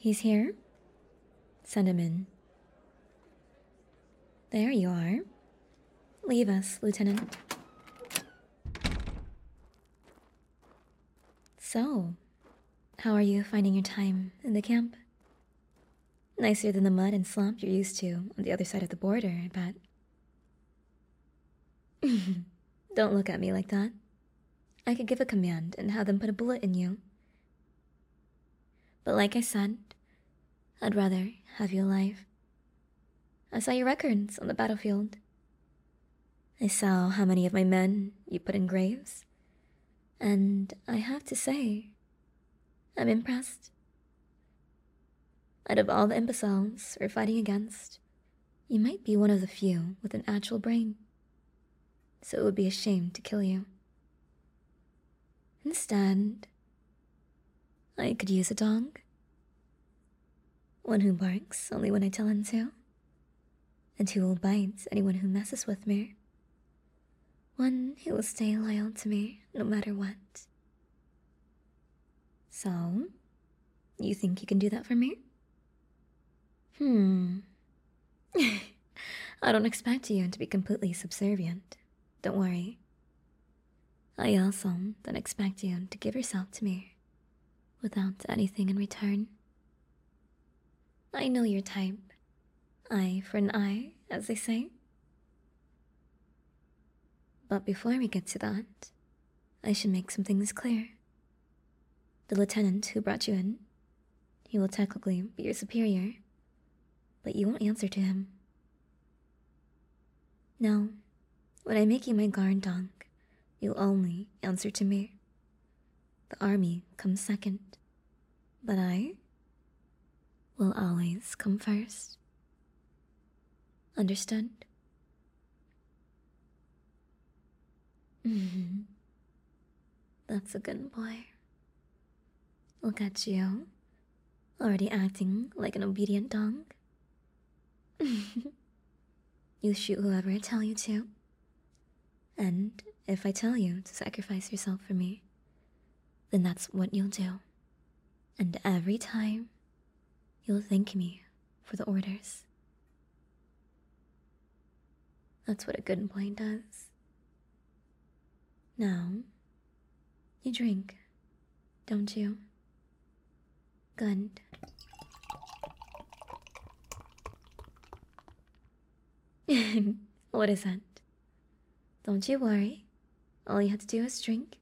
He's here? Send him in. There you are. Leave us, Lieutenant. So, how are you finding your time in the camp? Nicer than the mud and slump you're used to on the other side of the border, I bet. Don't look at me like that. I could give a command and have them put a bullet in you. But like I said, I'd rather have you alive. I saw your records on the battlefield. I saw how many of my men you put in graves. And I have to say, I'm impressed. Out of all the imbeciles we're fighting against, you might be one of the few with an actual brain. So it would be a shame to kill you. Instead, I could use a dog. One who barks only when I tell him to, and who will bite anyone who messes with me. One who will stay loyal to me no matter what. So, you think you can do that for me? I don't expect you to be completely subservient. Don't worry. I also don't expect you to give yourself to me without anything in return. I know your type. Eye for an eye, as they say. But before we get to that, I should make some things clear. The lieutenant who brought you in, he will technically be your superior, but you won't answer to him. No, when I make you my guard dog, you'll only answer to me. The army comes second, but I will always come first. Understood? That's a good boy. Look at you, already acting like an obedient dog. You shoot whoever I tell you to. And if I tell you to sacrifice yourself for me, then that's what you'll do. And every time, you'll thank me for the orders. That's what a good boy does. Now, you drink, don't you? Good. What is that? Don't you worry. All you have to do is drink.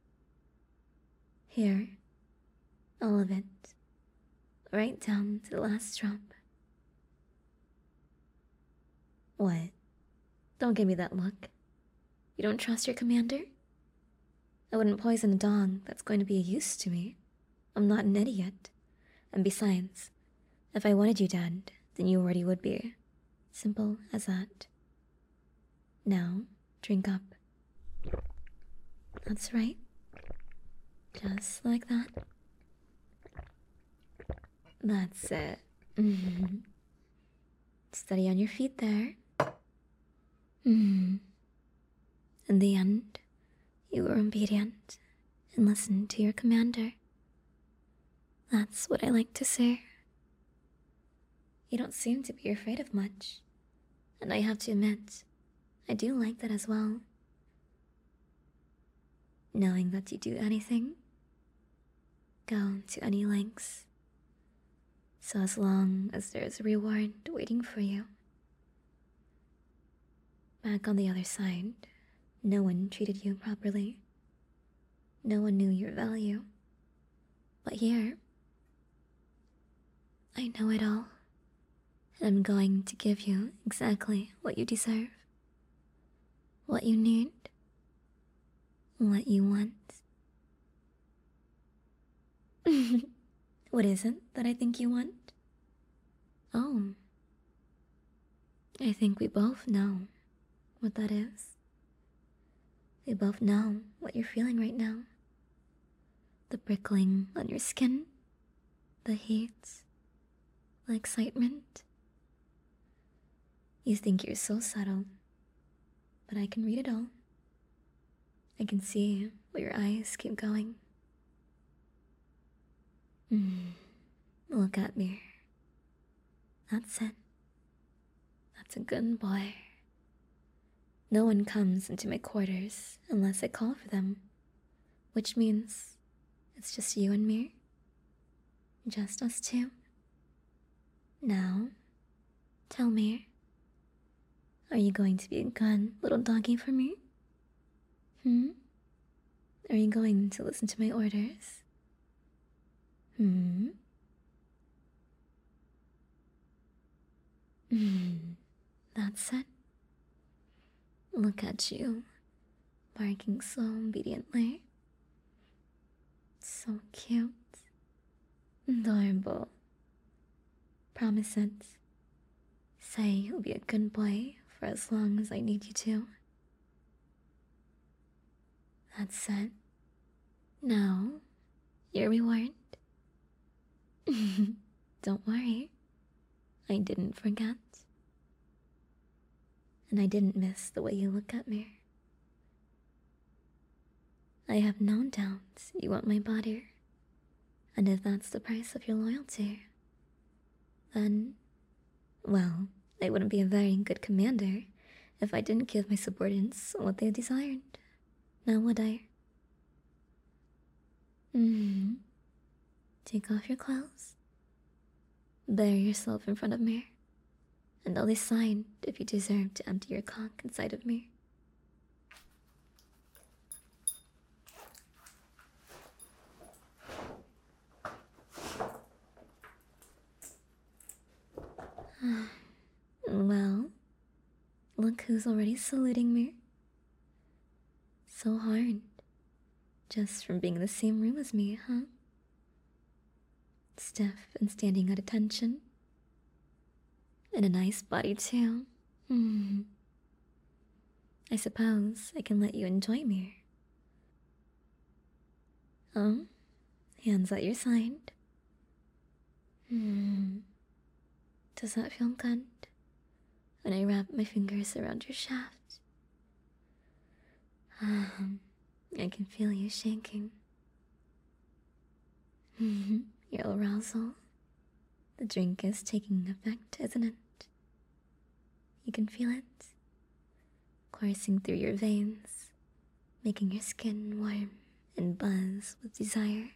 Here. All of it. Right down to the last drop. What? Don't give me that look. You don't trust your commander? I wouldn't poison a dog that's going to be a use to me. I'm not an idiot. And besides, if I wanted you dead, then you already would be. Simple as that. Now, drink up. That's right. Just like that. That's it. Steady on your feet there. In the end, you were obedient and listened to your commander. That's what I like to see. You don't seem to be afraid of much, and I have to admit, I do like that as well. Knowing that you do anything, go to any lengths, so as long as there is a reward waiting for you. Back on the other side, no one treated you properly. No one knew your value. But here, I know it all, and I'm going to give you exactly what you deserve. What you need. What you want. What is it that I think you want? Oh. I think we both know what that is. We both know what you're feeling right now. The prickling on your skin. The heat. The excitement. You think you're so subtle, but I can read it all. I can see where your eyes keep going. Look at me. That's it. That's a good boy. No one comes into my quarters unless I call for them, which means it's just you and me. Just us two. Now, tell me, are you going to be a good little doggy for me? Are you going to listen to my orders? That's it. Look at you, barking so obediently. So cute. Adorable. Promise it. Say you'll be a good boy for as long as I need you to. That's it. Now, your reward. Don't worry. I didn't forget. And I didn't miss the way you look at me. I have no doubt you want my body. And if that's the price of your loyalty, then, well, I wouldn't be a very good commander if I didn't give my subordinates what they desired. Now would I? Take off your clothes. Bury yourself in front of me, and I'll decide if you deserve to empty your cock inside of me. Well, look who's already saluting me. So hard. Just from being in the same room as me, huh? Stiff and standing at attention. And a nice body, too. I suppose I can let you enjoy me. Oh? Hands at your side. Does that feel good? When I wrap my fingers around your shaft. I can feel you shaking. Your arousal. The drink is taking effect, isn't it? You can feel it coursing through your veins, making your skin warm and buzz with desire.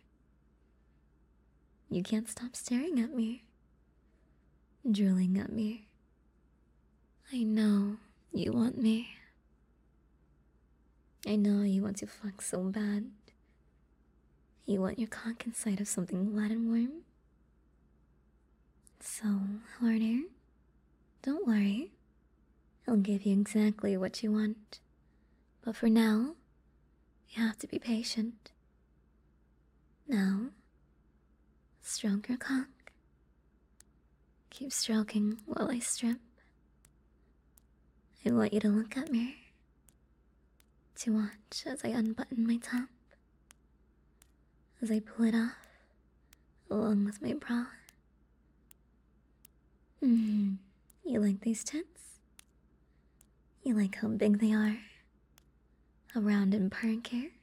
You can't stop staring at me, drooling at me. I know you want me. I know you want to fuck so bad. You want your cock inside of something wet and warm. So, harder. Don't worry. I'll give you exactly what you want. But for now, you have to be patient. Now, stroke your cock. Keep stroking while I strip. I want you to look at me. To watch as I unbutton my top. As I pull it off, along with my bra. You like these tits? You like how big they are? How round and perky?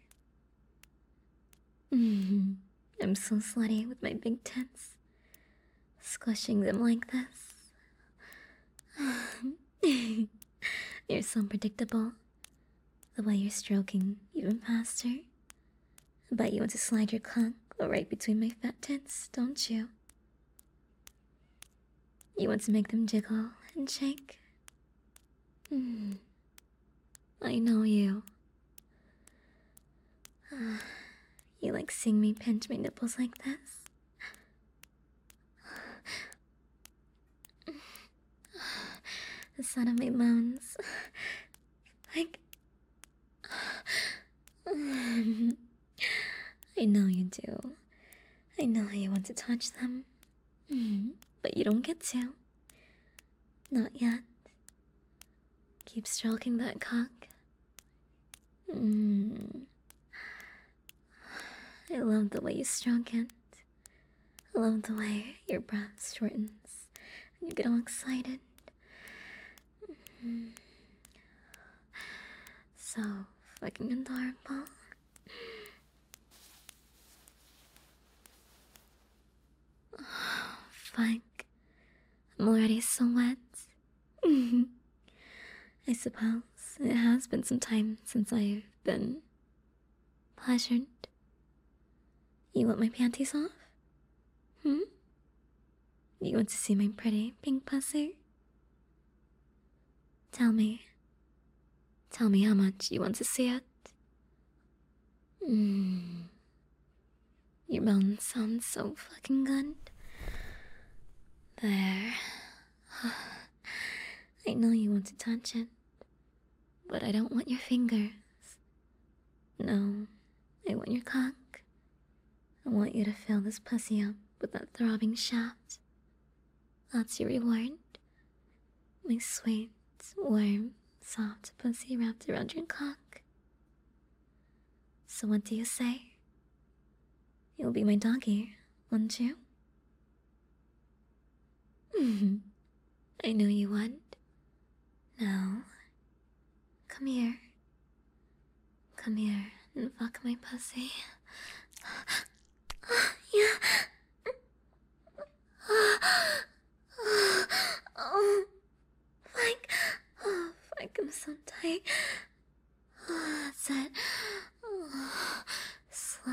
I'm so slutty with my big tits. Squishing them like this. You're so predictable. The way you're stroking even faster. I bet you want to slide your cock right between my fat tits, don't you? You want to make them jiggle and shake? I know you. You like seeing me pinch my nipples like this? The sound of my moans. Like... I know you do. I know you want to touch them. But you don't get to. Not yet. Keep stroking that cock. I love the way you stroke it. I love the way your breath shortens and you get all excited. So fucking adorable. fuck. I'm already so wet. I suppose it has been some time since I've been pleasured. You want my panties off? Hmm? You want to see my pretty pink pussy? Tell me. Tell me how much you want to see it. Your moan sounds so fucking good. There. I know you want to touch it, but I don't want your fingers. No, I want your cock. I want you to fill this pussy up with that throbbing shaft. That's your reward. My sweet, warm, soft pussy wrapped around your cock. So what do you say? You'll be my doggy, won't you? I know you would. Now, come here. Come here and fuck my pussy. Yeah. Oh, fuck. Oh, fuck, I'm so tight. Oh, that's it. Oh, slow.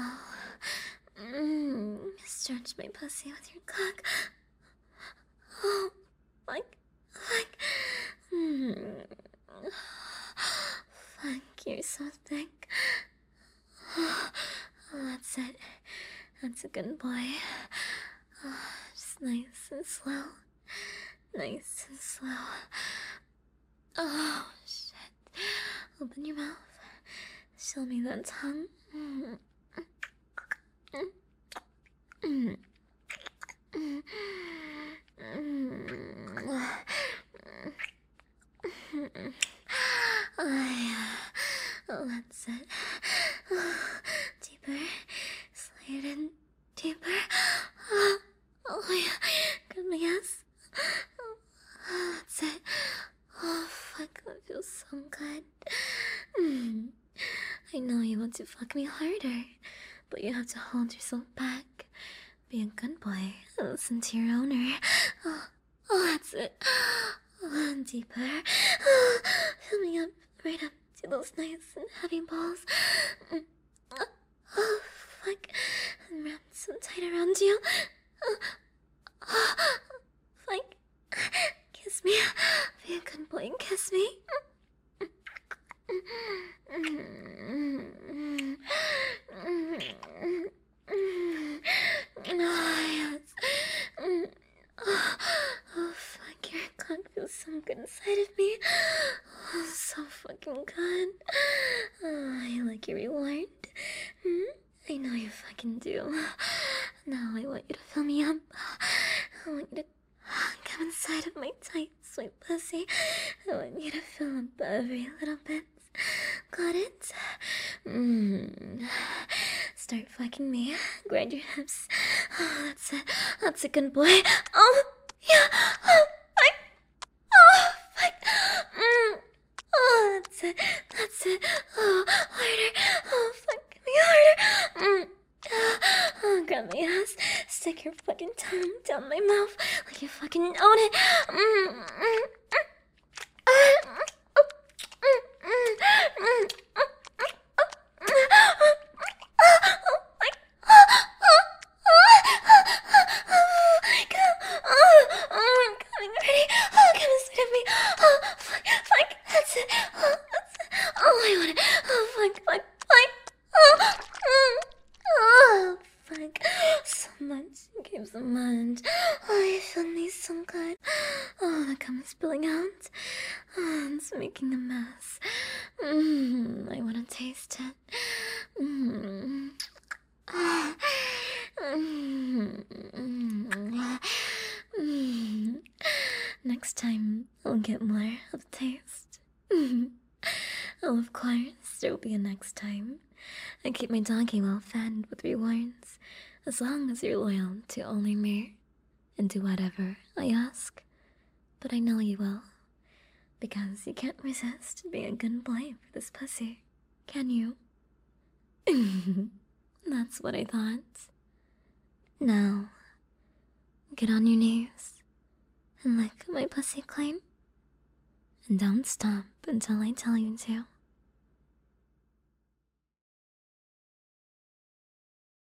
Stretch my pussy with your cock. Oh, fuck. Fuck, you're so thick. Oh, that's it. That's a good boy. Oh, just nice and slow. Nice and slow. Oh, shit. Open your mouth. Show me that tongue. Oh, that's it. Deeper. Slide in. Deeper. Oh, yeah. Good, yes. Oh, that's it. Oh, fuck. That feels so good. I know you want to fuck me harder, but you have to hold yourself back. Be a good boy. Listen to your owner. Oh, that's it. Oh, deeper. Oh, fill me up, right up to those nice and heavy balls. Oh, fuck. I'm wrapped so tight around you. Fuck. Kiss me. Be a good boy and kiss me. Yes. Oh, fuck, your cock feels so good inside of me. Oh, so fucking good. Oh, I like your reward. I know you fucking do. Now I want you to fill me up. I want you to come inside of my tight, sweet pussy. I want you to fill up every little bit. Got it? Start fucking me. Grind your hips. Oh, that's it. That's a good boy. Oh, yeah. Oh, fuck. Oh, fuck. Oh, that's it. That's it. Oh, harder. Oh, fuck. Give me harder. Oh, grab my ass. Stick your fucking tongue down my mouth like you fucking own it. So much. Oh, you feel me so good. Oh, the cum is spilling out. Oh, it's making a mess. I want to taste it. Next time, I'll get more of the taste. Oh, of course, there will be a next time. I keep my doggy well fed with rewards, as long as you're loyal to only me and do whatever I ask. But I know you will, because you can't resist being a good boy for this pussy, can you? That's what I thought. Now, Get on your knees and lick my pussy clean. And don't stop until I tell you to.